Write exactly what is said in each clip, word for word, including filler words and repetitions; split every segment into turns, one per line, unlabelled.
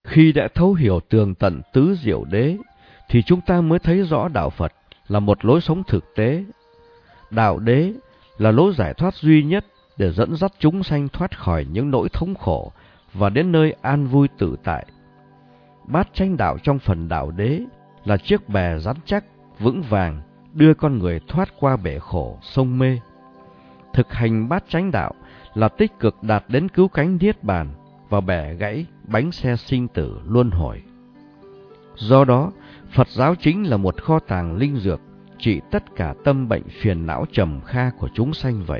Khi đã thấu hiểu tường tận tứ diệu đế, thì chúng ta mới thấy rõ đạo Phật là một lối sống thực tế. Đạo đế là lối giải thoát duy nhất để dẫn dắt chúng sanh thoát khỏi những nỗi thống khổ và đến nơi an vui tự tại. Bát chánh đạo trong phần đạo đế là chiếc bè rắn chắc, vững vàng, đưa con người thoát qua bể khổ, sông mê. Thực hành bát chánh đạo là tích cực đạt đến cứu cánh niết bàn và bẻ gãy bánh xe sinh tử luân hồi. Do đó, Phật giáo chính là một kho tàng linh dược trị tất cả tâm bệnh phiền não trầm kha của chúng sanh vậy.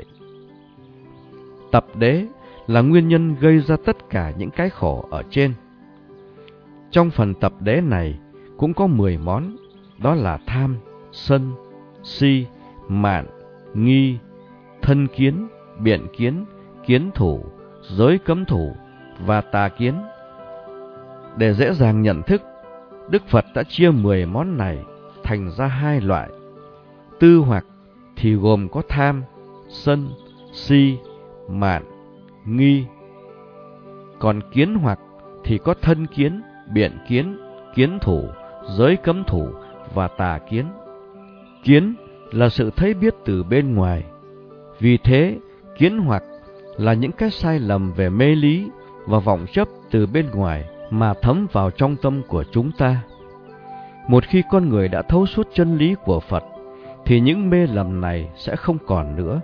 Tập đế là nguyên nhân gây ra tất cả những cái khổ ở trên. Trong phần tập đế này cũng có mười món, đó là tham, sân, si, mạn, nghi, thân kiến, biện kiến, kiến thủ, giới cấm thủ và tà kiến. Để dễ dàng nhận thức, Đức Phật đã chia mười món này thành ra hai loại. Tư hoặc thì gồm có tham, sân, si, mạn, nghi. Còn kiến hoặc thì có thân kiến, biện kiến, kiến thủ, giới cấm thủ và tà kiến. Kiến là sự thấy biết từ bên ngoài. Vì thế, kiến hoặc là những cái sai lầm về mê lý và vọng chấp từ bên ngoài mà thấm vào trong tâm của chúng ta. Một khi con người đã thấu suốt chân lý của Phật, thì những mê lầm này sẽ không còn nữa.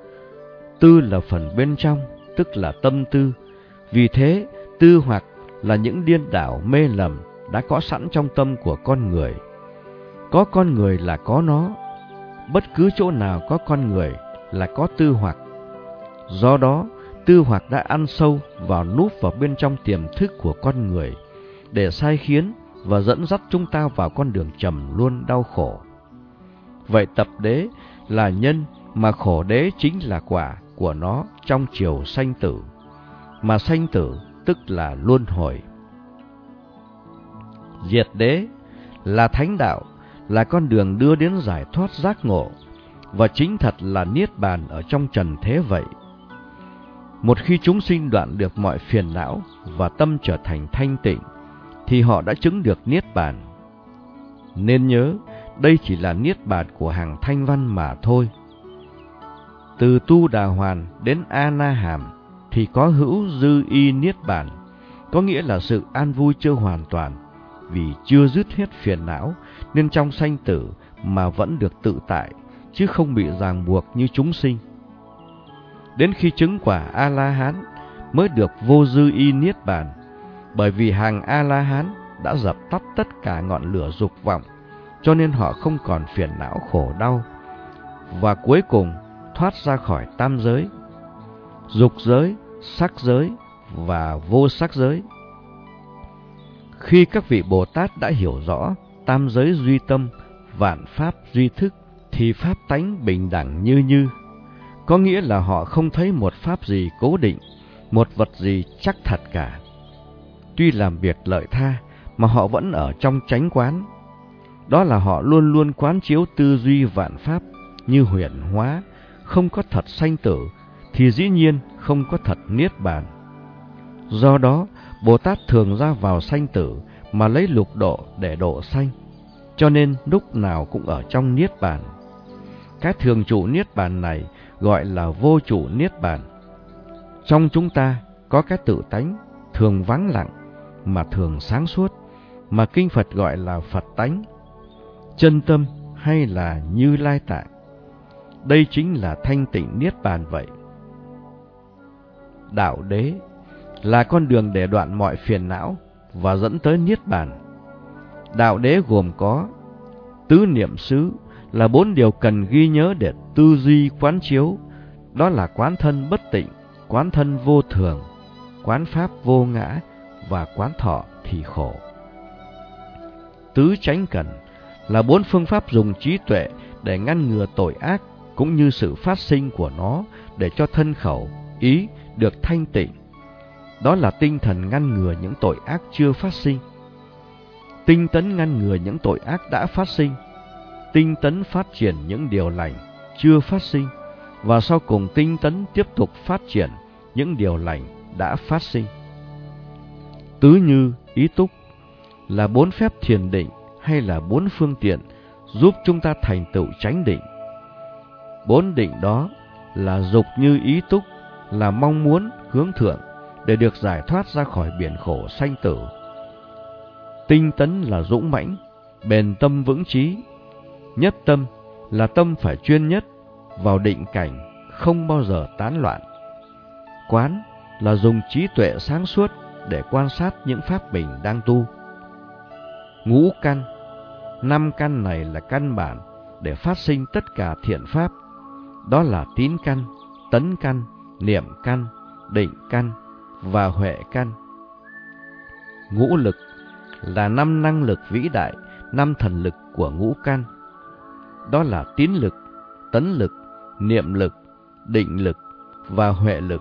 Tư là phần bên trong, tức là tâm tư. Vì thế, tư hoặc là những điên đảo mê lầm đã có sẵn trong tâm của con người. Có con người là có nó. Bất cứ chỗ nào có con người là có tư hoặc. Do đó, tư hoặc đã ăn sâu vào núp vào bên trong tiềm thức của con người, để sai khiến và dẫn dắt chúng ta vào con đường trầm luân đau khổ. Vậy tập đế là nhân, mà khổ đế chính là quả của nó trong chiều sanh tử, mà sanh tử tức là luân hồi. Diệt đế là thánh đạo, là con đường đưa đến giải thoát giác ngộ, và chính thật là niết bàn ở trong trần thế vậy. Một khi chúng sinh đoạn được mọi phiền não và tâm trở thành thanh tịnh, thì họ đã chứng được niết bàn. Nên nhớ, đây chỉ là niết bàn của hàng thanh văn mà thôi. Từ Tu Đà Hoàn đến A Na Hàm thì có hữu dư y niết bàn, có nghĩa là sự an vui chưa hoàn toàn, vì chưa dứt hết phiền não nên trong sanh tử mà vẫn được tự tại, chứ không bị ràng buộc như chúng sinh. Đến khi chứng quả A-la-hán mới được vô dư y niết bàn, bởi vì hàng A-la-hán đã dập tắt tất cả ngọn lửa dục vọng, cho nên họ không còn phiền não khổ đau, và cuối cùng thoát ra khỏi tam giới, dục giới, sắc giới và vô sắc giới. Khi các vị Bồ Tát đã hiểu rõ tam giới duy tâm, vạn pháp duy thức, thì pháp tánh bình đẳng như như. Có nghĩa là họ không thấy một pháp gì cố định, một vật gì chắc thật cả. Tuy làm việc lợi tha, mà họ vẫn ở trong chánh quán. Đó là họ luôn luôn quán chiếu tư duy vạn pháp như huyền hóa, không có thật sanh tử, thì dĩ nhiên không có thật niết bàn. Do đó, Bồ Tát thường ra vào sanh tử mà lấy lục độ để độ sanh, cho nên lúc nào cũng ở trong niết bàn. Cái thường trụ niết bàn này gọi là vô trụ niết bàn. Trong chúng ta có cái tự tánh thường vắng lặng mà thường sáng suốt, mà kinh Phật gọi là Phật tánh, chân tâm hay là Như Lai tạng. Đây chính là thanh tịnh niết bàn vậy. Đạo đế là con đường để đoạn mọi phiền não và dẫn tới niết bàn. Đạo đế gồm có tứ niệm xứ, là bốn điều cần ghi nhớ để tư duy quán chiếu. Đó là quán thân bất tịnh, quán thân vô thường, quán pháp vô ngã và quán thọ thì khổ. Tứ chánh cần là bốn phương pháp dùng trí tuệ để ngăn ngừa tội ác, cũng như sự phát sinh của nó, để cho thân khẩu, ý được thanh tịnh. Đó là tinh thần ngăn ngừa những tội ác chưa phát sinh, tinh tấn ngăn ngừa những tội ác đã phát sinh, tinh tấn phát triển những điều lành chưa phát sinh, và sau cùng tinh tấn tiếp tục phát triển những điều lành đã phát sinh. Tứ như ý túc, là bốn phép thiền định hay là bốn phương tiện giúp chúng ta thành tựu chánh định. Bốn định đó là dục như ý túc, là mong muốn hướng thượng để được giải thoát ra khỏi biển khổ sanh tử. Tinh tấn là dũng mãnh, bền tâm vững chí. Nhất tâm là tâm phải chuyên nhất vào định cảnh, không bao giờ tán loạn. Quán là dùng trí tuệ sáng suốt để quan sát những pháp mình đang tu. Ngũ căn, năm căn này là căn bản để phát sinh tất cả thiện pháp. Đó là tín căn, tấn căn, niệm căn, định căn và huệ căn. Ngũ lực là năm năng lực vĩ đại, năm thần lực của ngũ căn. Đó là tín lực, tấn lực, niệm lực, định lực và huệ lực.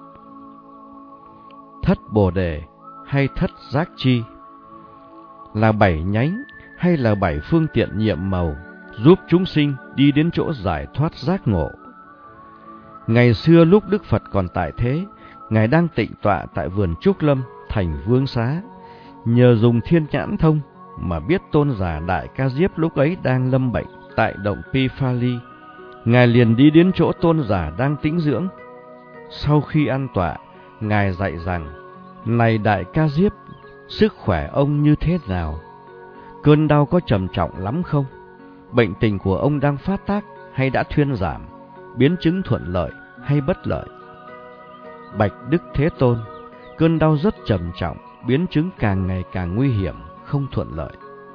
Thất Bồ Đề hay thất giác chi là bảy nhánh hay là bảy phương tiện nhiệm màu giúp chúng sinh đi đến chỗ giải thoát giác ngộ. Ngày xưa lúc Đức Phật còn tại thế, Ngài đang tịnh tọa tại vườn Trúc Lâm, thành Vương Xá. Nhờ dùng thiên nhãn thông mà biết tôn giả Đại Ca Diếp lúc ấy đang lâm bệnh tại động Pi Pha Li. Ngài liền đi đến chỗ tôn giả đang tĩnh dưỡng. Sau khi an tọa, Ngài dạy rằng: Này Đại Ca Diếp, sức khỏe ông như thế nào? Cơn đau có trầm trọng lắm không? Bệnh tình của ông đang phát tác hay đã thuyên giảm? Biến chứng thuận lợi hay bất lợi? Bạch Đức Thế Tôn, cơn đau rất trầm trọng, biến chứng càng ngày càng nguy hiểm, không thuận lợi.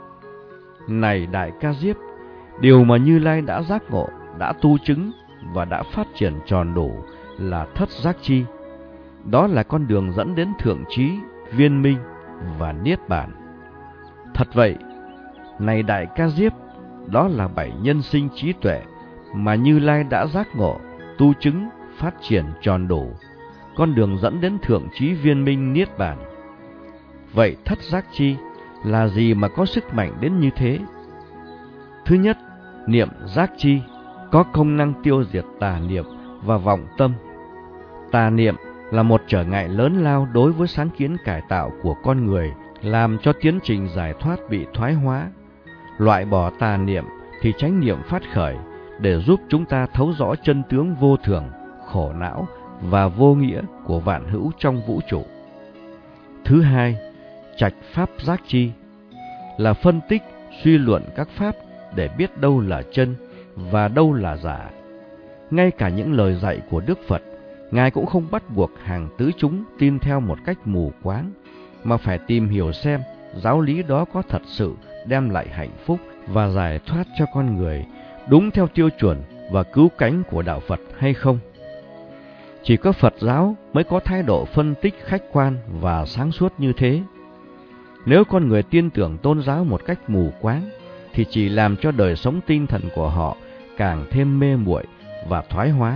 Này Đại Ca Diếp, điều mà Như Lai đã giác ngộ, đã tu chứng và đã phát triển tròn đủ là thất giác chi. Đó là con đường dẫn đến thượng trí, viên minh và niết bàn. Thật vậy, này Đại Ca Diếp, đó là bảy nhân sinh trí tuệ mà Như Lai đã giác ngộ, tu chứng, phát triển tròn đủ, con đường dẫn đến thượng trí, viên minh, niết bàn. Vậy thất giác chi là gì mà có sức mạnh đến như thế? Thứ nhất, niệm giác chi có công năng tiêu diệt tà niệm và vọng tâm. Tà niệm là một trở ngại lớn lao đối với sáng kiến cải tạo của con người, làm cho tiến trình giải thoát bị thoái hóa. Loại bỏ tà niệm thì chánh niệm phát khởi để giúp chúng ta thấu rõ chân tướng vô thường, khổ não và vô nghĩa của vạn hữu trong vũ trụ. Thứ hai, trạch pháp giác chi là phân tích, suy luận các pháp để biết đâu là chân và đâu là giả. Ngay cả những lời dạy của Đức Phật, Ngài cũng không bắt buộc hàng tứ chúng tin theo một cách mù quáng, mà phải tìm hiểu xem giáo lý đó có thật sự đem lại hạnh phúc và giải thoát cho con người đúng theo tiêu chuẩn và cứu cánh của đạo Phật hay không. Chỉ có Phật giáo mới có thái độ phân tích khách quan và sáng suốt như thế. Nếu con người tin tưởng tôn giáo một cách mù quáng, thì chỉ làm cho đời sống tinh thần của họ càng thêm mê muội và thoái hóa.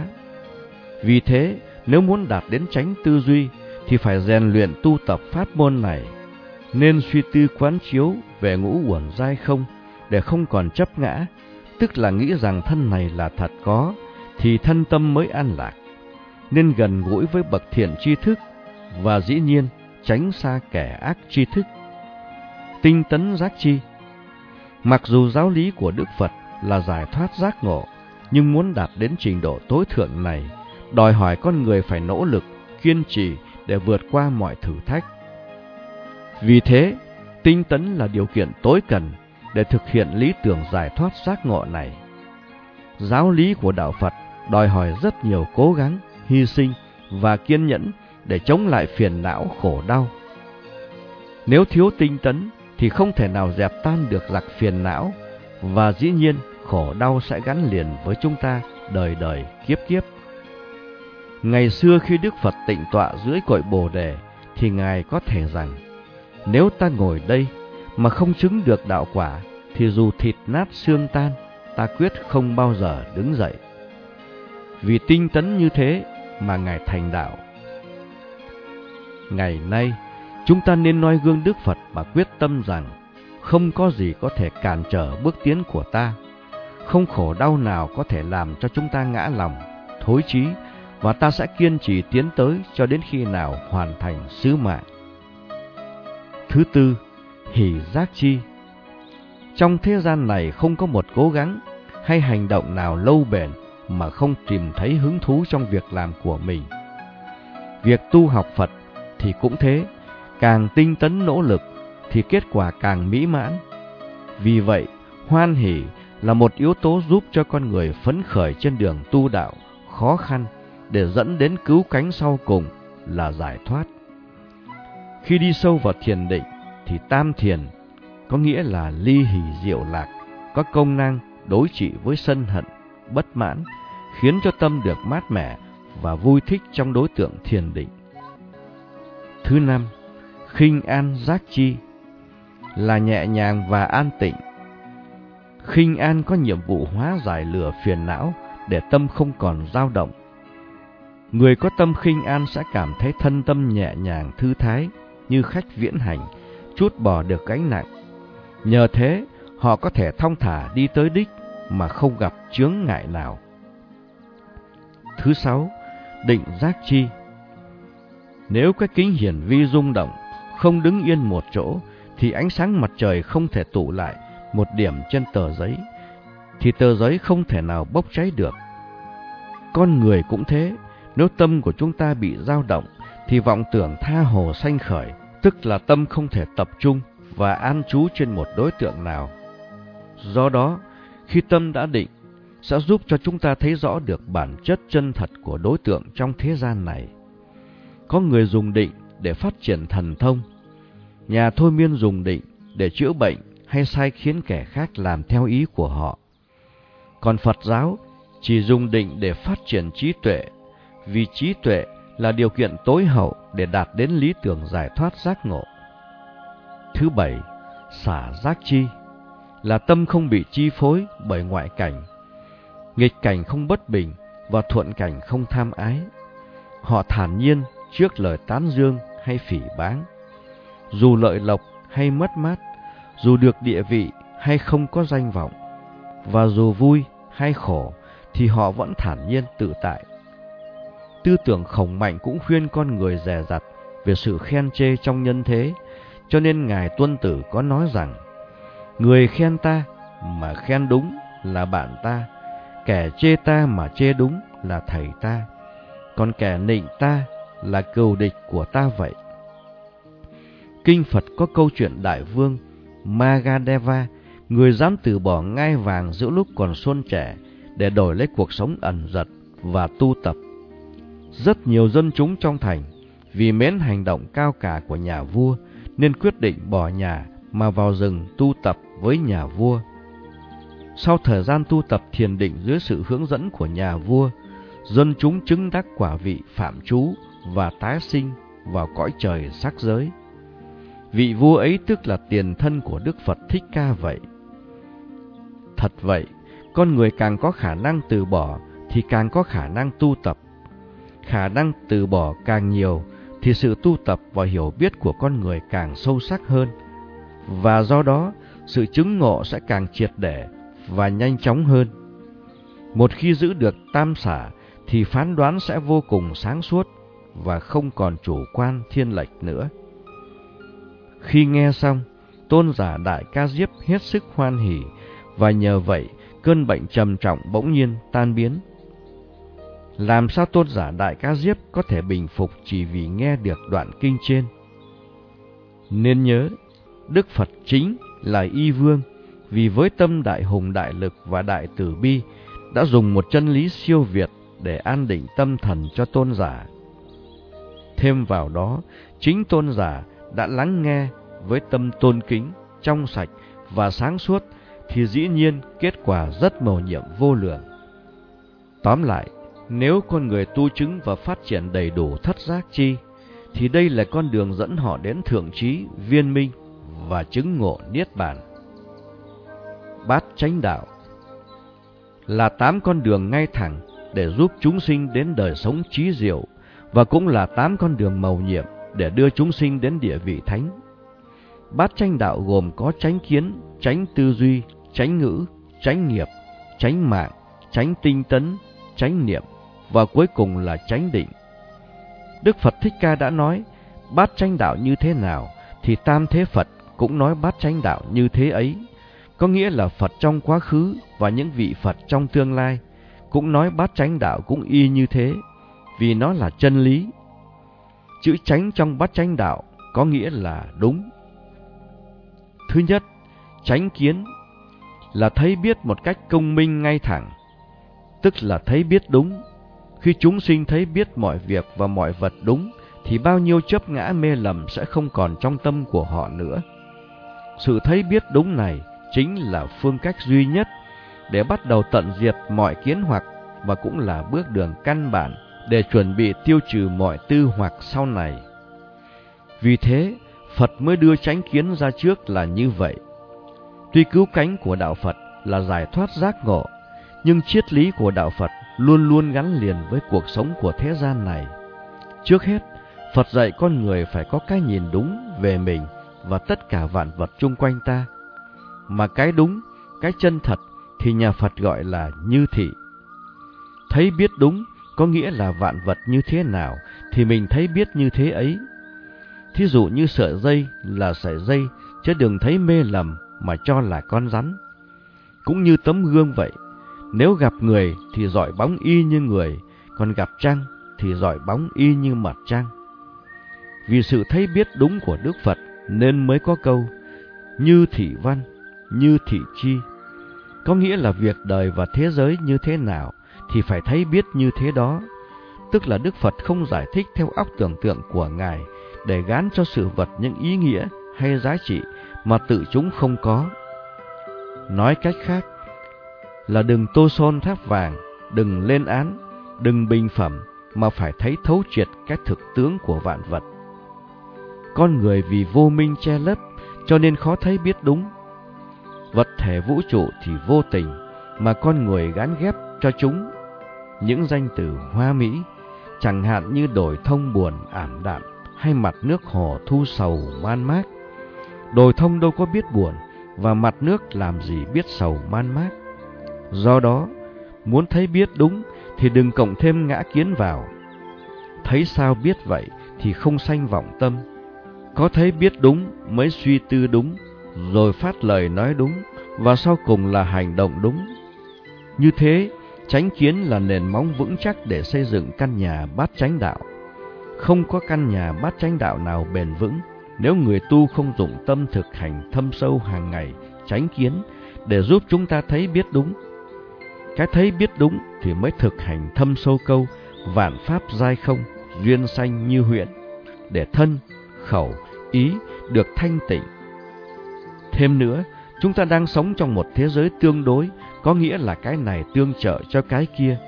Vì thế, nếu muốn đạt đến chánh tư duy, thì phải rèn luyện tu tập pháp môn này. Nên suy tư quán chiếu về ngũ uẩn giai không, để không còn chấp ngã, tức là nghĩ rằng thân này là thật có, thì thân tâm mới an lạc. Nên gần gũi với bậc thiện tri thức, và dĩ nhiên tránh xa kẻ ác tri thức. Tinh tấn giác chi. Mặc dù giáo lý của Đức Phật là giải thoát giác ngộ, nhưng muốn đạt đến trình độ tối thượng này, đòi hỏi con người phải nỗ lực, kiên trì để vượt qua mọi thử thách. Vì thế, tinh tấn là điều kiện tối cần để thực hiện lý tưởng giải thoát giác ngộ này. Giáo lý của đạo Phật đòi hỏi rất nhiều cố gắng, hy sinh và kiên nhẫn để chống lại phiền não khổ đau. Nếu thiếu tinh tấn thì không thể nào dẹp tan được giặc phiền não, và dĩ nhiên khổ đau sẽ gắn liền với chúng ta đời đời kiếp kiếp. Ngày xưa khi Đức Phật tịnh tọa dưới cội Bồ Đề, thì Ngài có thể rằng: nếu ta ngồi đây mà không chứng được đạo quả, thì dù thịt nát xương tan, ta quyết không bao giờ đứng dậy. Vì tinh tấn như thế mà Ngài thành đạo. Ngày nay, chúng ta nên noi gương Đức Phật mà quyết tâm rằng không có gì có thể cản trở bước tiến của ta, không khổ đau nào có thể làm cho chúng ta ngã lòng, thối chí, và ta sẽ kiên trì tiến tới cho đến khi nào hoàn thành sứ mạng. Thứ tư, hỷ giác chi. Trong thế gian này không có một cố gắng hay hành động nào lâu bền mà không tìm thấy hứng thú trong việc làm của mình. Việc tu học Phật thì cũng thế, càng tinh tấn nỗ lực thì kết quả càng mỹ mãn. Vì vậy, hoan hỷ là một yếu tố giúp cho con người phấn khởi trên đường tu đạo khó khăn để dẫn đến cứu cánh sau cùng là giải thoát. Khi đi sâu vào thiền định thì tam thiền, có nghĩa là ly hỷ diệu lạc, có công năng đối trị với sân hận, bất mãn, khiến cho tâm được mát mẻ và vui thích trong đối tượng thiền định. Thứ năm, khinh an giác chi, là nhẹ nhàng và an tịnh. Khinh an có nhiệm vụ hóa giải lửa phiền não để tâm không còn dao động. Người có tâm khinh an sẽ cảm thấy thân tâm nhẹ nhàng thư thái như khách viễn hành, trút bỏ được gánh nặng. Nhờ thế, họ có thể thong thả đi tới đích mà không gặp chướng ngại nào. Thứ sáu, định giác chi. Nếu cái kính hiển vi rung động, không đứng yên một chỗ, thì ánh sáng mặt trời không thể tụ lại một điểm trên tờ giấy, thì tờ giấy không thể nào bốc cháy được. Con người cũng thế, nếu tâm của chúng ta bị dao động, thì vọng tưởng tha hồ sanh khởi, tức là tâm không thể tập trung và an trú trên một đối tượng nào. Do đó, khi tâm đã định, sẽ giúp cho chúng ta thấy rõ được bản chất chân thật của đối tượng trong thế gian này. Có người dùng định để phát triển thần thông, nhà thôi miên dùng định để chữa bệnh hay sai khiến kẻ khác làm theo ý của họ. Còn Phật giáo chỉ dùng định để phát triển trí tuệ, vì trí tuệ là điều kiện tối hậu để đạt đến lý tưởng giải thoát giác ngộ. Thứ bảy, xả giác chi, là tâm không bị chi phối bởi ngoại cảnh. Nghịch cảnh không bất bình và thuận cảnh không tham ái. Họ thản nhiên trước lời tán dương hay phỉ báng. Dù lợi lộc hay mất mát, dù được địa vị hay không có danh vọng, và dù vui hay khổ, thì họ vẫn thản nhiên tự tại. Tư tưởng Khổng Mạnh cũng khuyên con người dè dặt về sự khen chê trong nhân thế, cho nên Ngài Tuân Tử có nói rằng: người khen ta mà khen đúng là bạn ta, kẻ chê ta mà chê đúng là thầy ta, còn kẻ nịnh ta là cừu địch của ta vậy. Kinh Phật có câu chuyện đại vương Magadeva, người dám từ bỏ ngai vàng giữa lúc còn xuân trẻ để đổi lấy cuộc sống ẩn dật và tu tập. Rất nhiều dân chúng trong thành vì mến hành động cao cả của nhà vua nên quyết định bỏ nhà mà vào rừng tu tập với nhà vua. Sau thời gian tu tập thiền định dưới sự hướng dẫn của nhà vua, dân chúng chứng đắc quả vị phạm trú và tái sinh vào cõi trời sắc giới. Vị vua ấy tức là tiền thân của Đức Phật Thích Ca vậy. Thật vậy, con người càng có khả năng từ bỏ thì càng có khả năng tu tập. Khả năng từ bỏ càng nhiều thì sự tu tập và hiểu biết của con người càng sâu sắc hơn, và do đó sự chứng ngộ sẽ càng triệt để và nhanh chóng hơn. Một khi giữ được tam xả thì phán đoán sẽ vô cùng sáng suốt và không còn chủ quan thiên lệch nữa. Khi nghe xong, tôn giả Đại Ca Diếp hết sức hoan hỉ, và nhờ vậy cơn bệnh trầm trọng bỗng nhiên tan biến. Làm sao tôn giả Đại Ca Diếp có thể bình phục chỉ vì nghe được đoạn kinh trên? Nên nhớ, Đức Phật chính là Y Vương, vì với tâm đại hùng đại lực và đại từ bi đã dùng một chân lý siêu việt để an định tâm thần cho tôn giả. Thêm vào đó, chính tôn giả đã lắng nghe với tâm tôn kính, trong sạch và sáng suốt, thì dĩ nhiên kết quả rất mầu nhiệm vô lượng. Tóm lại, nếu con người tu chứng và phát triển đầy đủ thất giác chi, thì đây là con đường dẫn họ đến thượng trí, viên minh và chứng ngộ niết bàn. Bát chánh đạo là tám con đường ngay thẳng để giúp chúng sinh đến đời sống trí diệu, và cũng là tám con đường mầu nhiệm để đưa chúng sinh đến địa vị thánh. Bát chánh đạo gồm có chánh kiến, chánh tư duy, chánh ngữ, chánh nghiệp, chánh mạng, chánh tinh tấn, chánh niệm, và cuối cùng là chánh định. Đức Phật Thích Ca đã nói, bát chánh đạo như thế nào thì tam thế Phật cũng nói bát chánh đạo như thế ấy, có nghĩa là Phật trong quá khứ và những vị Phật trong tương lai cũng nói bát chánh đạo cũng y như thế, vì nó là chân lý. Chữ chánh trong bát chánh đạo có nghĩa là đúng. Thứ nhất, chánh kiến là thấy biết một cách công minh ngay thẳng, tức là thấy biết đúng. Khi chúng sinh thấy biết mọi việc và mọi vật đúng, thì bao nhiêu chấp ngã mê lầm sẽ không còn trong tâm của họ nữa. Sự thấy biết đúng này chính là phương cách duy nhất để bắt đầu tận diệt mọi kiến hoặc, và cũng là bước đường căn bản để chuẩn bị tiêu trừ mọi tư hoặc sau này. Vì thế, Phật mới đưa chánh kiến ra trước là như vậy. Tuy cứu cánh của đạo Phật là giải thoát giác ngộ, nhưng triết lý của đạo Phật luôn luôn gắn liền với cuộc sống của thế gian này. Trước hết, Phật dạy con người phải có cái nhìn đúng về mình và tất cả vạn vật chung quanh ta. Mà cái đúng, cái chân thật thì nhà Phật gọi là như thị. Thấy biết đúng có nghĩa là vạn vật như thế nào thì mình thấy biết như thế ấy. Thí dụ như sợi dây là sợi dây, chứ đừng thấy mê lầm mà cho là con rắn. Cũng như tấm gương vậy, nếu gặp người thì dọi bóng y như người, còn gặp trăng thì dọi bóng y như mặt trăng. Vì sự thấy biết đúng của Đức Phật nên mới có câu như thị văn, như thị chi. Có nghĩa là việc đời và thế giới như thế nào thì phải thấy biết như thế đó. Tức là Đức Phật không giải thích theo óc tưởng tượng của Ngài để gán cho sự vật những ý nghĩa hay giá trị mà tự chúng không có. Nói cách khác là đừng tô son tháp vàng, đừng lên án, đừng bình phẩm, mà phải thấy thấu triệt cái thực tướng của vạn vật. Con người vì vô minh che lấp cho nên khó thấy biết đúng. Vật thể vũ trụ thì vô tình, mà con người gán ghép cho chúng những danh từ hoa mỹ, chẳng hạn như đồi thông buồn ảm đạm hay mặt nước hồ thu sầu man mác. Đồi thông đâu có biết buồn, và mặt nước làm gì biết sầu man mác. Do đó, muốn thấy biết đúng thì đừng cộng thêm ngã kiến vào. Thấy sao biết vậy thì không sanh vọng tâm. Có thấy biết đúng mới suy tư đúng, rồi phát lời nói đúng, và sau cùng là hành động đúng. Như thế, chánh kiến là nền móng vững chắc để xây dựng căn nhà bát chánh đạo. Không có căn nhà bát chánh đạo nào bền vững nếu người tu không dụng tâm thực hành thâm sâu hàng ngày chánh kiến để giúp chúng ta thấy biết đúng. Cái thấy biết đúng thì mới thực hành thâm sâu câu vạn pháp giai không, duyên sanh như huyễn, để thân, khẩu, ý được thanh tịnh. Thêm nữa, chúng ta đang sống trong một thế giới tương đối, có nghĩa là cái này tương trợ cho cái kia.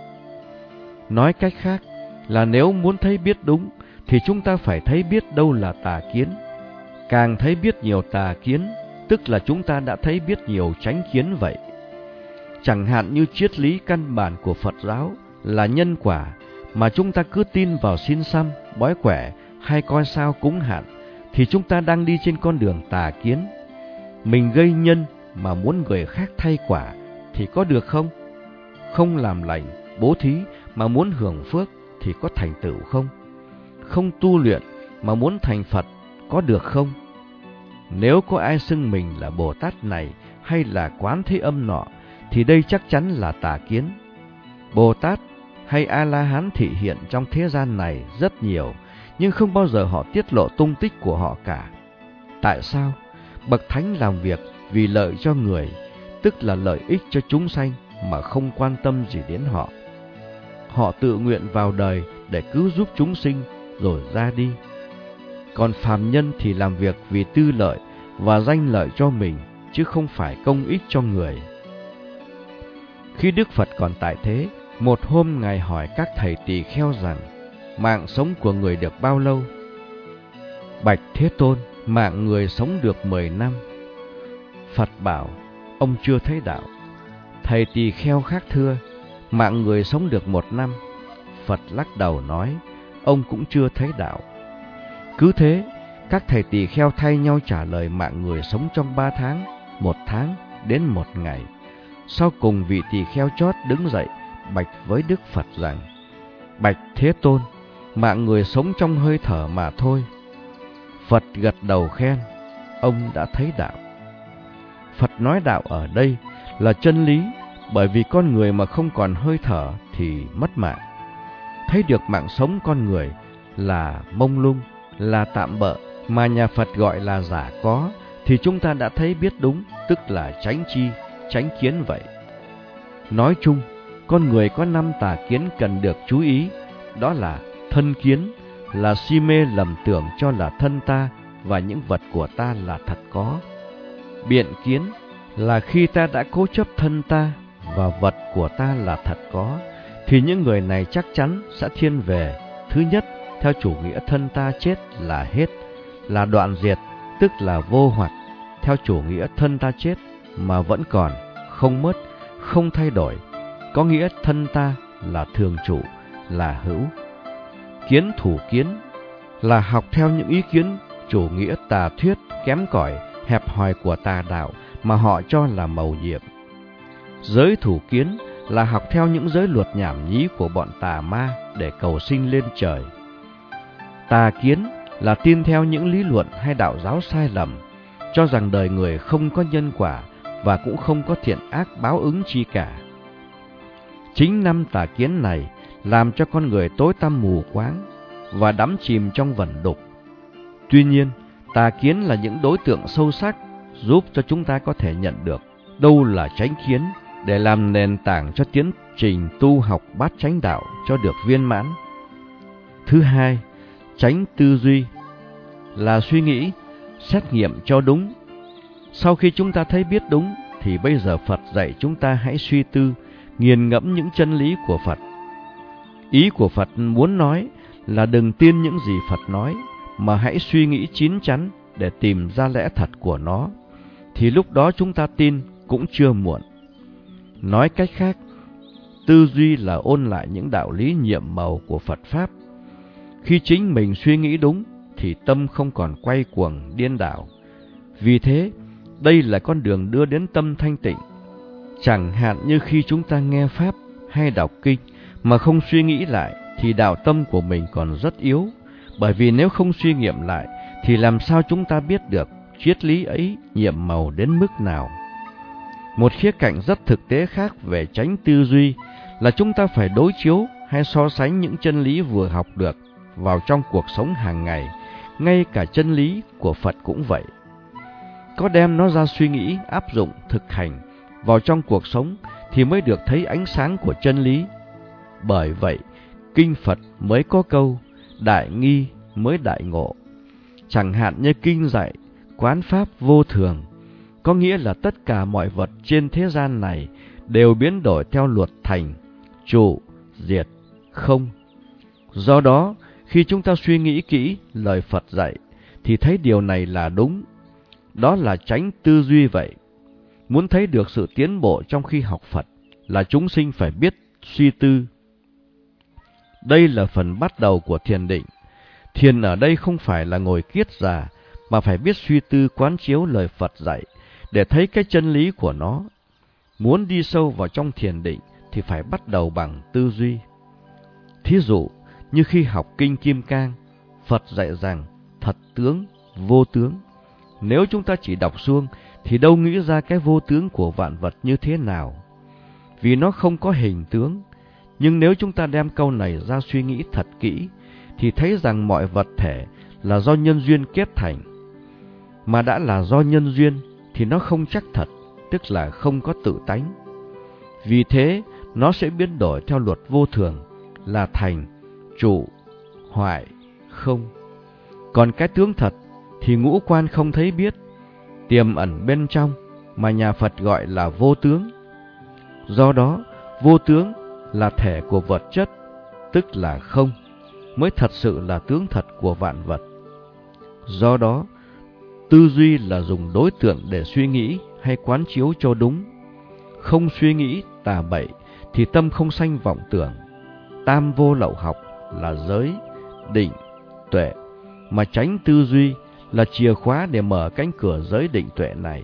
Nói cách khác là nếu muốn thấy biết đúng thì chúng ta phải thấy biết đâu là tà kiến. Càng thấy biết nhiều tà kiến, tức là chúng ta đã thấy biết nhiều chánh kiến vậy. Chẳng hạn như triết lý căn bản của Phật giáo là nhân quả, mà chúng ta cứ tin vào xin xăm, bói quẻ hay coi sao cúng hạn, thì chúng ta đang đi trên con đường tà kiến. Mình gây nhân mà muốn người khác thay quả thì có được không? Không làm lành, bố thí mà muốn hưởng phước thì có thành tựu không? Không tu luyện mà muốn thành Phật có được không? Nếu có ai xưng mình là Bồ Tát này hay là Quán Thế Âm nọ thì đây chắc chắn là tà kiến. Bồ Tát hay A-la-hán thị hiện trong thế gian này rất nhiều, nhưng không bao giờ họ tiết lộ tung tích của họ cả. Tại sao? Bậc thánh làm việc vì lợi cho người, tức là lợi ích cho chúng sanh, mà không quan tâm gì đến họ. Họ tự nguyện vào đời để cứu giúp chúng sinh rồi ra đi. Còn phàm nhân thì làm việc vì tư lợi và danh lợi cho mình, chứ không phải công ích cho người. Khi Đức Phật còn tại thế, một hôm Ngài hỏi các thầy tỳ kheo rằng mạng sống của người được bao lâu? Bạch Thế Tôn, mạng người sống được mười năm. Phật bảo, ông chưa thấy đạo. Thầy tỳ kheo khác thưa, mạng người sống được một năm. Phật lắc đầu nói, ông cũng chưa thấy đạo. Cứ thế, các thầy tỳ kheo thay nhau trả lời mạng người sống trong ba tháng, một tháng đến một ngày. Sau cùng vị tỳ kheo chót đứng dậy, bạch với Đức Phật rằng, Bạch Thế Tôn, mạng người sống trong hơi thở mà thôi. Phật gật đầu khen, ông đã thấy đạo. Phật nói đạo ở đây là chân lý, bởi vì con người mà không còn hơi thở thì mất mạng. Thấy được mạng sống con người là mông lung, là tạm bợ, mà nhà Phật gọi là giả có, thì chúng ta đã thấy biết đúng, tức là chánh tri, chánh kiến vậy. Nói chung, con người có năm tà kiến cần được chú ý, đó là thân kiến, là si mê lầm tưởng cho là thân ta và những vật của ta là thật có. Biện kiến là khi ta đã cố chấp thân ta và vật của ta là thật có, thì những người này chắc chắn sẽ thiên về, thứ nhất, theo chủ nghĩa thân ta chết là hết, là đoạn diệt, tức là vô hoặc, theo chủ nghĩa thân ta chết mà vẫn còn, không mất, không thay đổi, có nghĩa thân ta là thường trụ, là hữu. Kiến thủ kiến là học theo những ý kiến chủ nghĩa tà thuyết kém cỏi, hẹp hòi của tà đạo mà họ cho là mầu nhiệm. Giới thủ kiến là học theo những giới luật nhảm nhí của bọn tà ma để cầu sinh lên trời. Tà kiến là tin theo những lý luận hay đạo giáo sai lầm, cho rằng đời người không có nhân quả và cũng không có thiện ác báo ứng chi cả. Chính năm tà kiến này làm cho con người tối tăm mù quáng và đắm chìm trong vẩn đục. Tuy nhiên, tà kiến là những đối tượng sâu sắc giúp cho chúng ta có thể nhận được đâu là chánh kiến để làm nền tảng cho tiến trình tu học bát chánh đạo cho được viên mãn. Thứ hai, chánh tư duy là suy nghĩ, xét nghiệm cho đúng. Sau khi chúng ta thấy biết đúng, thì bây giờ Phật dạy chúng ta hãy suy tư, nghiền ngẫm những chân lý của Phật. Ý của Phật muốn nói là đừng tin những gì Phật nói, mà hãy suy nghĩ chín chắn để tìm ra lẽ thật của nó, thì lúc đó chúng ta tin cũng chưa muộn. Nói cách khác, tư duy là ôn lại những đạo lý nhiệm màu của Phật Pháp. Khi chính mình suy nghĩ đúng, thì tâm không còn quay cuồng điên đảo. Vì thế, đây là con đường đưa đến tâm thanh tịnh. Chẳng hạn như khi chúng ta nghe Pháp hay đọc kinh mà không suy nghĩ lại, thì đạo tâm của mình còn rất yếu. Bởi vì nếu không suy nghiệm lại, thì làm sao chúng ta biết được triết lý ấy nhiệm màu đến mức nào? Một khía cạnh rất thực tế khác về chánh tư duy là chúng ta phải đối chiếu hay so sánh những chân lý vừa học được vào trong cuộc sống hàng ngày. Ngay cả chân lý của Phật cũng vậy. Có đem nó ra suy nghĩ, áp dụng, thực hành vào trong cuộc sống thì mới được thấy ánh sáng của chân lý. Bởi vậy, kinh Phật mới có câu đại nghi mới đại ngộ. Chẳng hạn như kinh dạy quán pháp vô thường, có nghĩa là tất cả mọi vật trên thế gian này đều biến đổi theo luật thành, trụ, diệt, không. Do đó, khi chúng ta suy nghĩ kỹ lời Phật dạy, thì thấy điều này là đúng. Đó là chánh tư duy vậy. Muốn thấy được sự tiến bộ trong khi học Phật là chúng sinh phải biết suy tư. Đây là phần bắt đầu của thiền định. Thiền ở đây không phải là ngồi kiết già, mà phải biết suy tư quán chiếu lời Phật dạy để thấy cái chân lý của nó. Muốn đi sâu vào trong thiền định thì phải bắt đầu bằng tư duy. Thí dụ như khi học kinh Kim Cang, Phật dạy rằng thật tướng, vô tướng. Nếu chúng ta chỉ đọc suông thì đâu nghĩ ra cái vô tướng của vạn vật như thế nào, vì nó không có hình tướng. Nhưng nếu chúng ta đem câu này ra suy nghĩ thật kỹ thì thấy rằng mọi vật thể là do nhân duyên kết thành. Mà đã là do nhân duyên thì nó không chắc thật, tức là không có tự tánh. Vì thế nó sẽ biến đổi theo luật vô thường là thành, trụ, hoại, không. Còn cái tướng thật thì ngũ quan không thấy biết, tiềm ẩn bên trong mà nhà Phật gọi là vô tướng. Do đó, vô tướng là thể của vật chất, tức là không, mới thật sự là tướng thật của vạn vật. Do đó, tư duy là dùng đối tượng để suy nghĩ hay quán chiếu cho đúng. Không suy nghĩ tà bậy thì tâm không sanh vọng tưởng. Tam vô lậu học là giới, định, tuệ, mà chánh tư duy là chìa khóa để mở cánh cửa giới định tuệ này.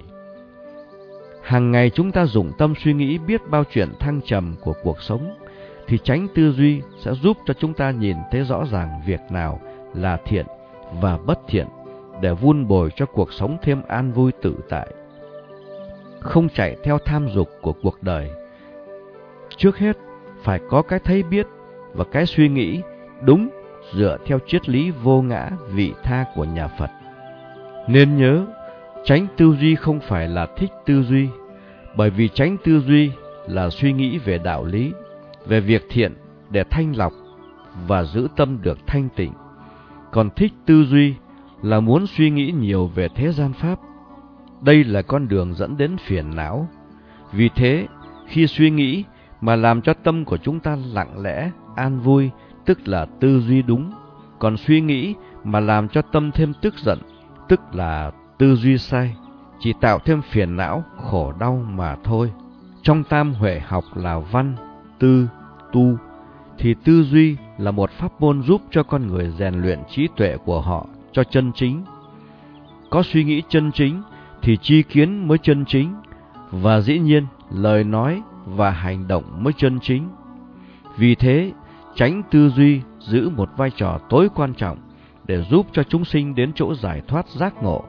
Hàng ngày chúng ta dùng tâm suy nghĩ biết bao chuyện thăng trầm của cuộc sống, thì chánh tư duy sẽ giúp cho chúng ta nhìn thấy rõ ràng việc nào là thiện và bất thiện, để vun bồi cho cuộc sống thêm an vui tự tại. Không chạy theo tham dục của cuộc đời. Trước hết, phải có cái thấy biết và cái suy nghĩ đúng dựa theo triết lý vô ngã vị tha của nhà Phật. Nên nhớ, chánh tư duy không phải là thích tư duy, bởi vì chánh tư duy là suy nghĩ về đạo lý, về việc thiện để thanh lọc và giữ tâm được thanh tịnh. Còn thích tư duy là muốn suy nghĩ nhiều về thế gian pháp. Đây là con đường dẫn đến phiền não. Vì thế, khi suy nghĩ mà làm cho tâm của chúng ta lặng lẽ, an vui, tức là tư duy đúng. Còn suy nghĩ mà làm cho tâm thêm tức giận, tức là tư duy sai, chỉ tạo thêm phiền não, khổ đau mà thôi. Trong tam huệ học là văn, tư, tu, thì tư duy là một pháp môn giúp cho con người rèn luyện trí tuệ của họ cho chân chính. Có suy nghĩ chân chính thì tri kiến mới chân chính, và dĩ nhiên lời nói và hành động mới chân chính. Vì thế, chánh tư duy giữ một vai trò tối quan trọng để giúp cho chúng sinh đến chỗ giải thoát giác ngộ.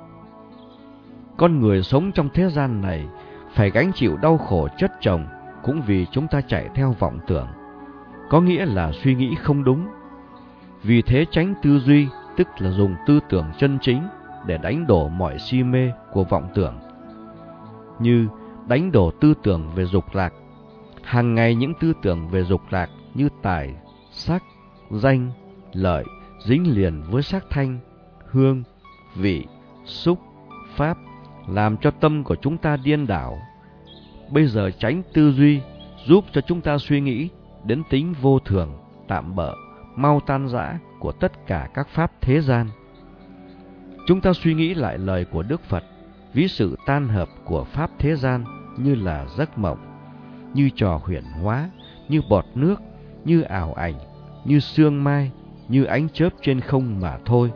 Con người sống trong thế gian này phải gánh chịu đau khổ chất chồng cũng vì chúng ta chạy theo vọng tưởng, có nghĩa là suy nghĩ không đúng. Vì thế chánh tư duy tức là dùng tư tưởng chân chính để đánh đổ mọi si mê của vọng tưởng, như đánh đổ tư tưởng về dục lạc. Hàng ngày những tư tưởng về dục lạc như tài, sắc, danh, lợi dính liền với sắc thanh, hương, vị, xúc, pháp, làm cho tâm của chúng ta điên đảo. Bây giờ chánh tư duy giúp cho chúng ta suy nghĩ đến tính vô thường, tạm bợ, mau tan rã của tất cả các pháp thế gian. Chúng ta suy nghĩ lại lời của Đức Phật, ví sự tan hợp của pháp thế gian như là giấc mộng, như trò huyễn hóa, như bọt nước, như ảo ảnh, như sương mai, như ánh chớp trên không mà thôi.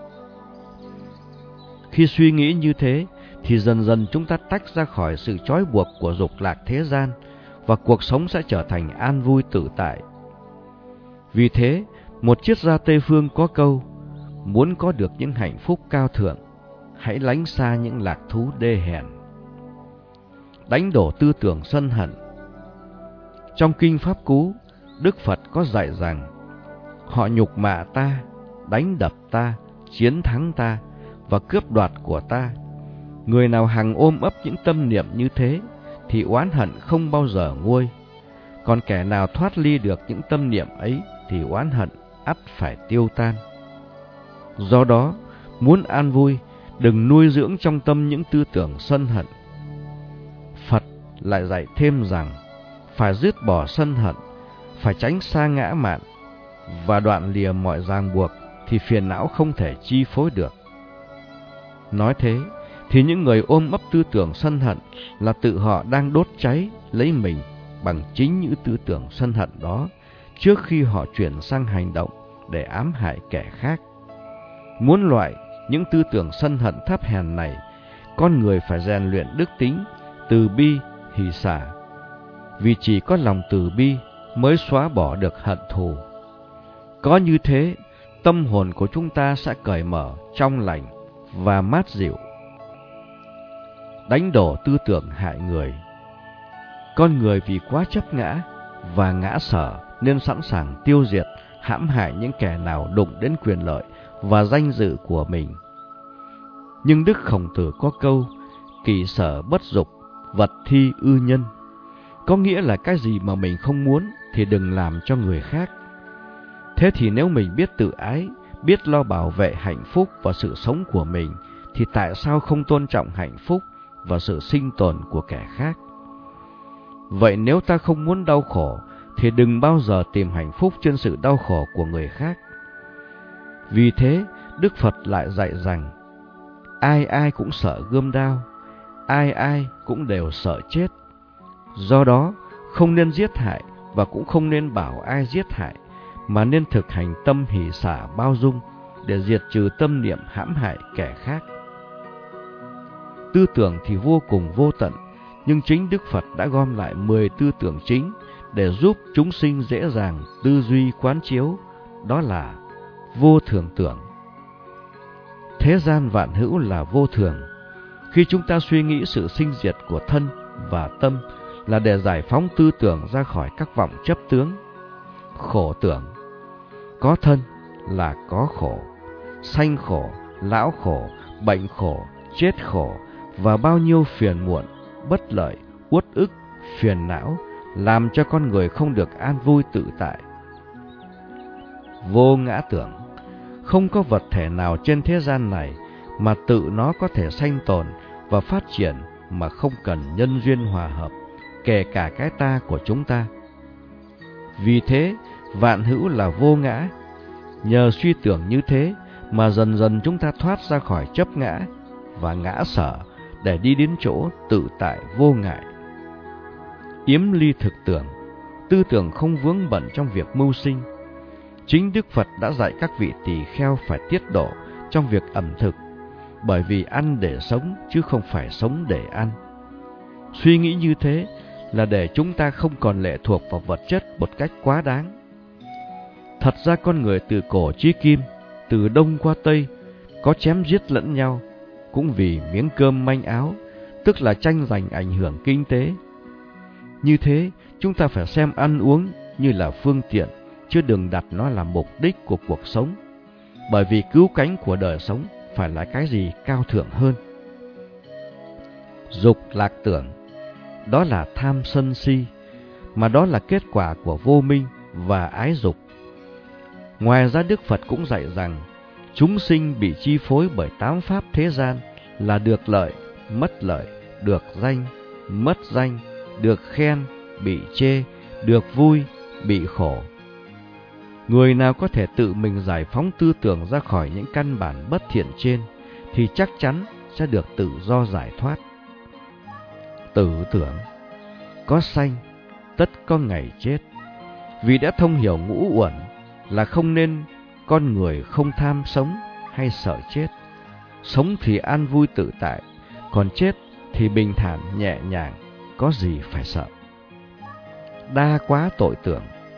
Khi suy nghĩ như thế, thì dần dần chúng ta tách ra khỏi sự trói buộc của dục lạc thế gian, và cuộc sống sẽ trở thành an vui tự tại. Vì thế, một triết gia Tây Phương có câu: muốn có được những hạnh phúc cao thượng, hãy lánh xa những lạc thú đê hèn. Đánh đổ tư tưởng sân hận. Trong Kinh Pháp Cú, Đức Phật có dạy rằng: họ nhục mạ ta, đánh đập ta, chiến thắng ta và cướp đoạt của ta. Người nào hằng ôm ấp những tâm niệm như thế thì oán hận không bao giờ nguôi. Còn kẻ nào thoát ly được những tâm niệm ấy thì oán hận ắt phải tiêu tan. Do đó, muốn an vui, đừng nuôi dưỡng trong tâm những tư tưởng sân hận. Phật lại dạy thêm rằng phải dứt bỏ sân hận, phải tránh xa ngã mạn và đoạn lìa mọi ràng buộc, thì phiền não không thể chi phối được. Nói thế thì những người ôm ấp tư tưởng sân hận là tự họ đang đốt cháy lấy mình bằng chính những tư tưởng sân hận đó trước khi họ chuyển sang hành động để ám hại kẻ khác. Muốn loại những tư tưởng sân hận thấp hèn này, con người phải rèn luyện đức tính từ bi, hỷ xả. Vì chỉ có lòng từ bi mới xóa bỏ được hận thù. Có như thế, tâm hồn của chúng ta sẽ cởi mở, trong lành và mát dịu. Đánh đổ tư tưởng hại người. Con người vì quá chấp ngã và ngã sở nên sẵn sàng tiêu diệt, hãm hại những kẻ nào đụng đến quyền lợi và danh dự của mình. Nhưng Đức Khổng Tử có câu: kỷ sở bất dục, vật thi ư nhân. Có nghĩa là cái gì mà mình không muốn thì đừng làm cho người khác. Thế thì nếu mình biết tự ái, biết lo bảo vệ hạnh phúc và sự sống của mình, thì tại sao không tôn trọng hạnh phúc và sự sinh tồn của kẻ khác? Vậy nếu ta không muốn đau khổ, thì đừng bao giờ tìm hạnh phúc trên sự đau khổ của người khác. Vì thế, Đức Phật lại dạy rằng: ai ai cũng sợ gươm đao, ai ai cũng đều sợ chết. Do đó, không nên giết hại và cũng không nên bảo ai giết hại, mà nên thực hành tâm hỷ xả bao dung để diệt trừ tâm niệm hãm hại kẻ khác. Tư tưởng thì vô cùng vô tận, nhưng chính Đức Phật đã gom lại mười tư tưởng chính để giúp chúng sinh dễ dàng tư duy quán chiếu, đó là vô thường tưởng. thế gian vạn hữu là vô thường. Khi chúng ta suy nghĩ sự sinh diệt của thân và tâm là để giải phóng tư tưởng ra khỏi các vọng chấp tướng. Khổ tưởng, có thân là có khổ, sanh khổ, lão khổ, bệnh khổ, chết khổ và bao nhiêu phiền muộn, bất lợi, uất ức, phiền não làm cho con người không được an vui tự tại. Vô ngã tưởng, không có vật thể nào trên thế gian này mà tự nó có thể sanh tồn và phát triển mà không cần nhân duyên hòa hợp, kể cả cái ta của chúng ta. Vì thế, vạn hữu là vô ngã. Nhờ suy tưởng như thế mà dần dần chúng ta thoát ra khỏi chấp ngã và ngã sở để đi đến chỗ tự tại vô ngại. Yếm ly thực tưởng, tư tưởng không vướng bận trong việc mưu sinh. Chính Đức Phật đã dạy các vị tỳ kheo phải tiết độ trong việc ẩm thực, bởi vì ăn để sống chứ không phải sống để ăn. Suy nghĩ như thế là để chúng ta không còn lệ thuộc vào vật chất một cách quá đáng. Thật ra con người từ cổ chí kim, từ đông qua tây, có chém giết lẫn nhau, cũng vì miếng cơm manh áo, tức là tranh giành ảnh hưởng kinh tế. Như thế, chúng ta phải xem ăn uống như là phương tiện, chứ đừng đặt nó là mục đích của cuộc sống, bởi vì cứu cánh của đời sống phải là cái gì cao thượng hơn. Dục lạc tưởng, đó là tham sân si, mà đó là kết quả của vô minh và ái dục. Ngoài ra Đức Phật cũng dạy rằng, chúng sinh bị chi phối bởi tám pháp thế gian là được lợi, mất lợi, được danh, mất danh, được khen, bị chê, được vui, bị khổ. Người nào có thể tự mình giải phóng tư tưởng ra khỏi những căn bản bất thiện trên thì chắc chắn sẽ được tự do giải thoát. Tử tưởng, có sanh, tất có ngày chết. Vì đã thông hiểu ngũ uẩn là không nên con người không tham sống hay sợ chết. Sống thì an vui tự tại, còn chết thì bình thản nhẹ nhàng, có gì phải sợ. Đa quá tội tưởng,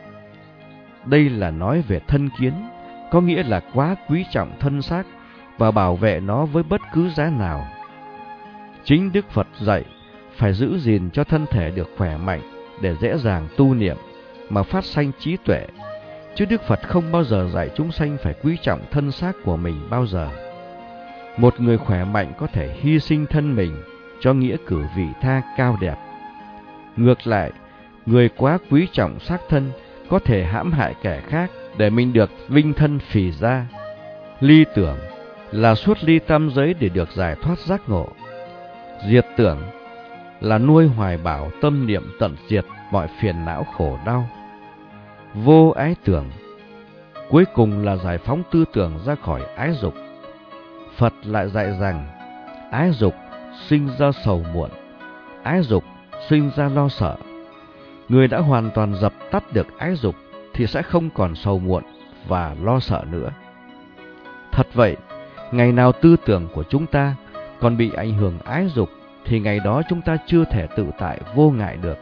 đây là nói về thân kiến, có nghĩa là quá quý trọng thân xác và bảo vệ nó với bất cứ giá nào. Chính Đức Phật dạy phải giữ gìn cho thân thể được khỏe mạnh để dễ dàng tu niệm mà phát sanh trí tuệ, chứ Đức Phật không bao giờ dạy chúng sanh phải quý trọng thân xác của mình bao giờ. Một người khỏe mạnh có thể hy sinh thân mình cho nghĩa cử vị tha cao đẹp. Ngược lại, người quá quý trọng xác thân có thể hãm hại kẻ khác để mình được vinh thân phì ra. Ly tưởng là suốt ly tam giới để được giải thoát giác ngộ. Diệt tưởng là nuôi hoài bảo tâm niệm tận diệt mọi phiền não khổ đau. Vô ái tưởng, cuối cùng là giải phóng tư tưởng ra khỏi ái dục. Phật lại dạy rằng, ái dục sinh ra sầu muộn, ái dục sinh ra lo sợ. Người đã hoàn toàn dập tắt được ái dục thì sẽ không còn sầu muộn và lo sợ nữa. Thật vậy, ngày nào tư tưởng của chúng ta còn bị ảnh hưởng ái dục thì ngày đó chúng ta chưa thể tự tại vô ngại được.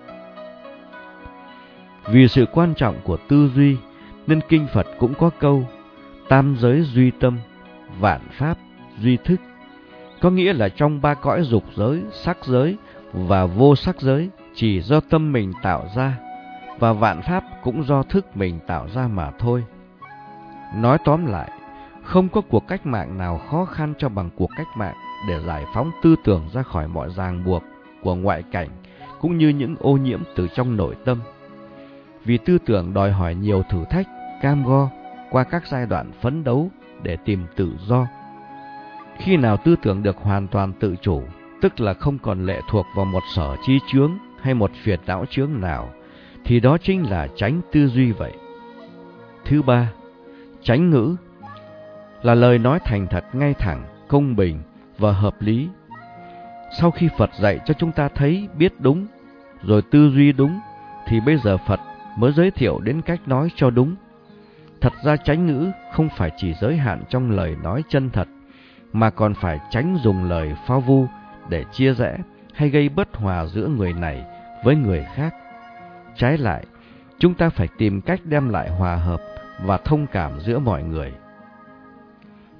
Vì sự quan trọng của tư duy nên Kinh Phật cũng có câu tam giới duy tâm, vạn pháp duy thức. Có nghĩa là trong ba cõi dục giới, sắc giới và vô sắc giới chỉ do tâm mình tạo ra, và vạn pháp cũng do thức mình tạo ra mà thôi. Nói tóm lại, không có cuộc cách mạng nào khó khăn cho bằng cuộc cách mạng để giải phóng tư tưởng ra khỏi mọi ràng buộc của ngoại cảnh cũng như những ô nhiễm từ trong nội tâm. Vì tư tưởng đòi hỏi nhiều thử thách, cam go qua các giai đoạn phấn đấu để tìm tự do. Khi nào tư tưởng được hoàn toàn tự chủ, tức là không còn lệ thuộc vào một sở chi chướng hay một phiền não chướng nào, thì đó chính là chánh tư duy vậy. Thứ ba, chánh ngữ là lời nói thành thật, ngay thẳng, công bình và hợp lý. Sau khi Phật dạy cho chúng ta thấy, biết đúng, rồi tư duy đúng, thì bây giờ Phật mới giới thiệu đến cách nói cho đúng. Thật ra chánh ngữ không phải chỉ giới hạn trong lời nói chân thật, mà còn phải tránh dùng lời phao vu để chia rẽ hay gây bất hòa giữa người này với người khác. Trái lại, chúng ta phải tìm cách đem lại hòa hợp và thông cảm giữa mọi người.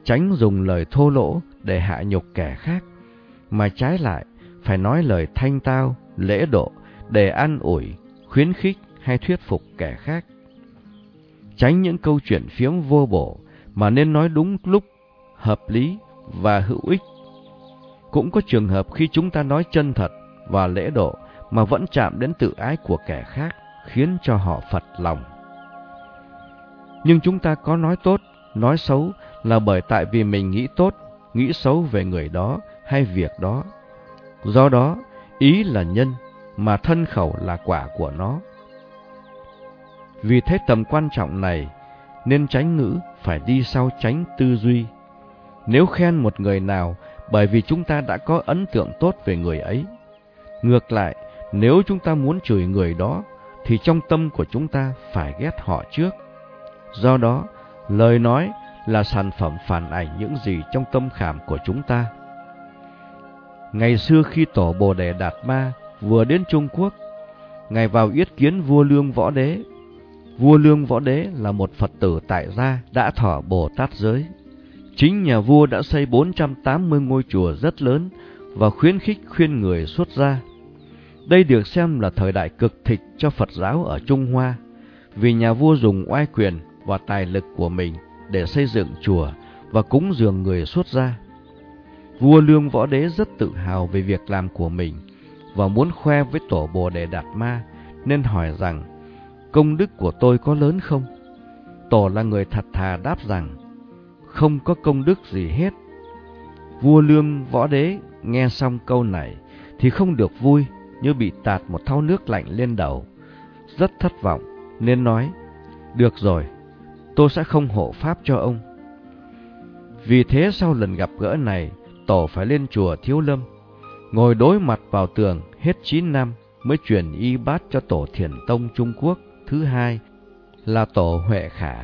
tránh dùng lời thô lỗ để hạ nhục kẻ khác, mà trái lại phải nói lời thanh tao, lễ độ để an ủi, khuyến khích hay thuyết phục kẻ khác. Tránh những câu chuyện phiếm vô bổ mà nên nói đúng lúc, hợp lý và hữu ích. Cũng có trường hợp khi chúng ta nói chân thật và lễ độ mà vẫn chạm đến tự ái của kẻ khác, khiến cho họ phật lòng. Nhưng chúng ta có nói tốt, nói xấu là bởi tại vì mình nghĩ tốt, nghĩ xấu về người đó hay việc đó. Do đó, ý là nhân, mà thân khẩu là quả của nó. Vì thế tầm quan trọng này, nên chánh ngữ phải đi sau chánh tư duy. Nếu khen một người nào bởi vì chúng ta đã có ấn tượng tốt về người ấy, ngược lại, nếu chúng ta muốn chửi người đó, thì trong tâm của chúng ta phải ghét họ trước. Do đó, lời nói là sản phẩm phản ảnh những gì trong tâm khảm của chúng ta. Ngày xưa khi Tổ Bồ Đề Đạt Ma vừa đến Trung Quốc, Ngài vào yết kiến vua Lương Võ Đế. Vua Lương Võ Đế là một Phật tử tại gia đã thọ Bồ Tát giới. Chính nhà vua đã xây bốn trăm tám mươi ngôi chùa rất lớn và khuyến khích khuyên người xuất gia. Đây được xem là thời đại cực thịnh cho Phật giáo ở Trung Hoa, vì nhà vua dùng oai quyền và tài lực của mình để xây dựng chùa và cúng dường người xuất gia. Vua Lương Võ Đế rất tự hào về việc làm của mình và muốn khoe với Tổ Bồ Đề Đạt Ma, nên hỏi rằng: công đức của tôi có lớn không? Tổ là người thật thà đáp rằng: không có công đức gì hết. Vua Lương Võ Đế nghe xong câu này thì không được vui, như bị tạt một thau nước lạnh lên đầu. Rất thất vọng nên nói: được rồi, tôi sẽ không hộ pháp cho ông. Vì thế sau lần gặp gỡ này, Tổ phải lên chùa Thiếu Lâm, ngồi đối mặt vào tường hết chín năm mới truyền y bát cho Tổ Thiền Tông Trung Quốc thứ hai là Tổ Huệ Khả.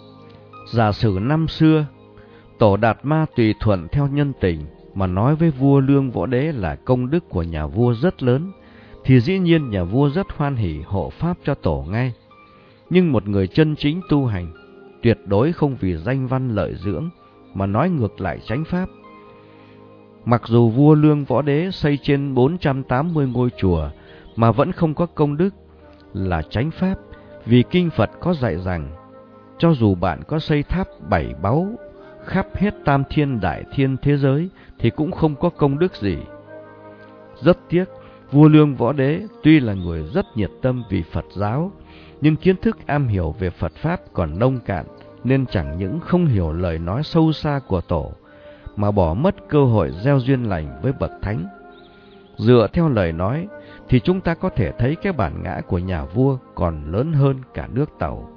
Giả sử năm xưa, Tổ Đạt Ma tùy thuận theo nhân tình mà nói với vua Lương Võ Đế là công đức của nhà vua rất lớn, thì dĩ nhiên nhà vua rất hoan hỉ hộ pháp cho Tổ ngay. Nhưng một người chân chính tu hành, tuyệt đối không vì danh văn lợi dưỡng mà nói ngược lại chánh pháp. Mặc dù vua Lương Võ Đế xây trên bốn trăm tám mươi ngôi chùa mà vẫn không có công đức là chánh pháp, vì kinh Phật có dạy rằng cho dù bạn có xây tháp bảy báu khắp hết tam thiên đại thiên thế giới thì cũng không có công đức gì. Rất tiếc, vua Lương Võ Đế tuy là người rất nhiệt tâm vì Phật giáo, nhưng kiến thức am hiểu về Phật Pháp còn nông cạn, nên chẳng những không hiểu lời nói sâu xa của Tổ, mà bỏ mất cơ hội gieo duyên lành với bậc thánh. Dựa theo lời nói thì chúng ta có thể thấy cái bản ngã của nhà vua còn lớn hơn cả nước Tàu.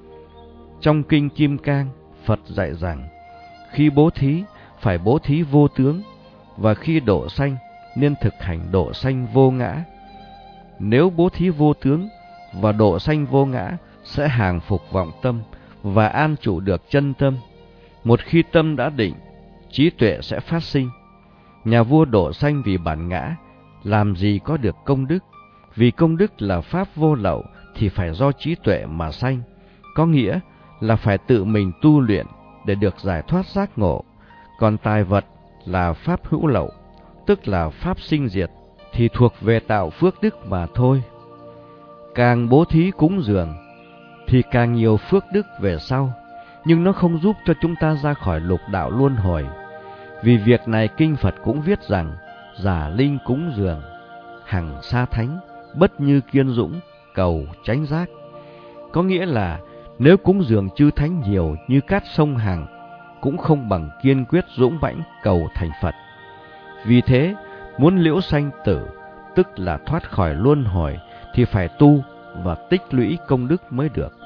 Trong Kinh Kim Cang, Phật dạy rằng khi bố thí phải bố thí vô tướng, và khi độ sanh nên thực hành độ sanh vô ngã. Nếu bố thí vô tướng và độ sanh vô ngã sẽ hàng phục vọng tâm và an trụ được chân tâm. Một khi tâm đã định, trí tuệ sẽ phát sinh. Nhà vua độ sanh vì bản ngã, làm gì có được công đức? Vì công đức là pháp vô lậu thì phải do trí tuệ mà sanh, có nghĩa là phải tự mình tu luyện để được giải thoát giác ngộ. Còn tài vật là pháp hữu lậu, tức là pháp sinh diệt, thì thuộc về tạo phước đức mà thôi. Càng bố thí cúng dường thì càng nhiều phước đức về sau, nhưng nó không giúp cho chúng ta ra khỏi lục đạo luân hồi. Vì việc này kinh Phật cũng viết rằng: giả linh cúng dường, hằng sa thánh, bất như kiên dũng, cầu chánh giác. Có nghĩa là nếu cúng dường chư thánh nhiều như cát sông Hằng, cũng không bằng kiên quyết dũng mãnh cầu thành Phật. Vì thế, muốn liễu sanh tử, tức là thoát khỏi luân hồi, thì phải tu và tích lũy công đức mới được.